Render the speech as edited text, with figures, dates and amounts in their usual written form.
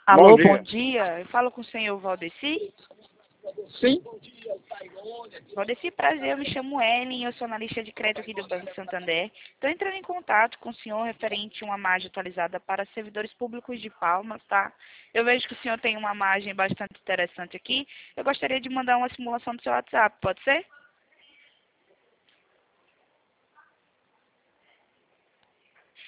Bom Alô, bom dia. dia. Eu falo com o senhor Valdeci. Sim, Valdeci, prazer, eu me chamo Ellen, eu sou analista de crédito aqui do Banco Santander. Estou entrando em contato com o senhor referente a uma margem atualizada para servidores públicos de Palmas, tá? Eu vejo que o senhor tem uma margem bastante interessante aqui. Eu gostaria de mandar uma simulação do seu WhatsApp, pode ser?